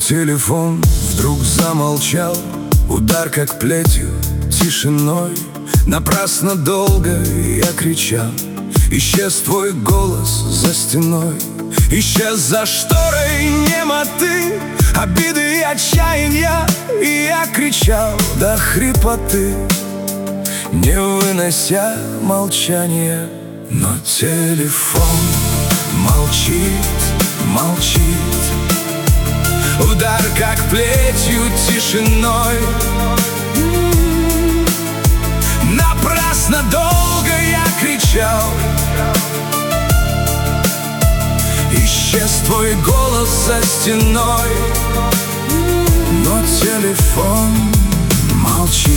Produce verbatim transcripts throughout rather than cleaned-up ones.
телефон вдруг замолчал, удар как плетью, тишиной. Напрасно долго я кричал, исчез твой голос за стеной. Исчез за шторой немоты, обиды и отчаяния. И я кричал до хрипоты, не вынося молчания. Но телефон молчит, молчит. Удар как плетью, тишиной. Напрасно долго я кричал, исчез твой голос за стеной. Но телефон молчит,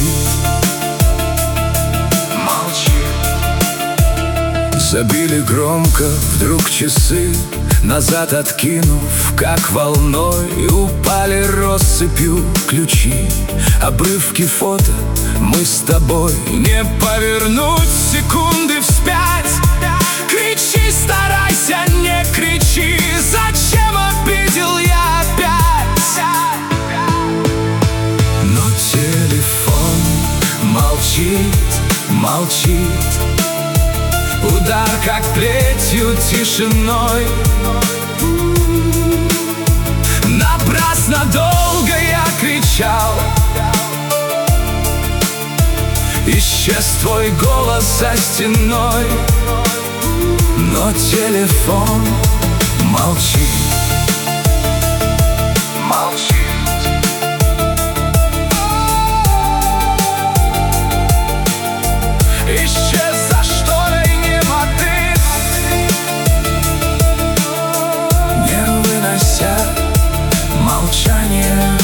молчит. Забили громко вдруг часы, назад откинув, как волной. И упали россыпью ключи, обрывки фото, мы с тобой. Не повернуть секунды вспять. Кричи, старайся, не кричи. Зачем обидел я опять? Но телефон молчит, молчит. Удар как плетью, тишиной. Напрасно долго я кричал, исчез твой голос за стеной. Но телефон молчит, молчит. Исчез за шторой немоты, не вынося молчания.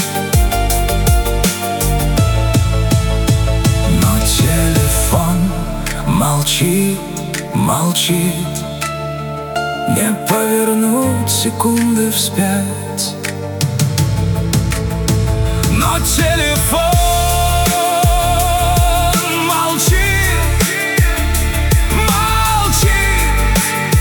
Но телефон молчит, молчит. Не повернуть секунды вспять. Но телефон молчит, молчит.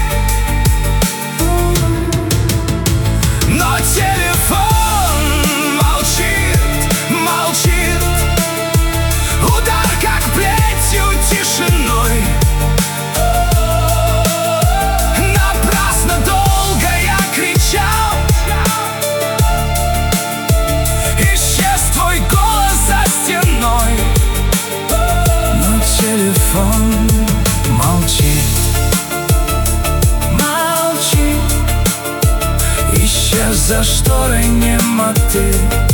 Но телефон молчит, молчит. Удар как плетью, тишиной. Телефон молчит, молчит. Исчез за шторой немоты.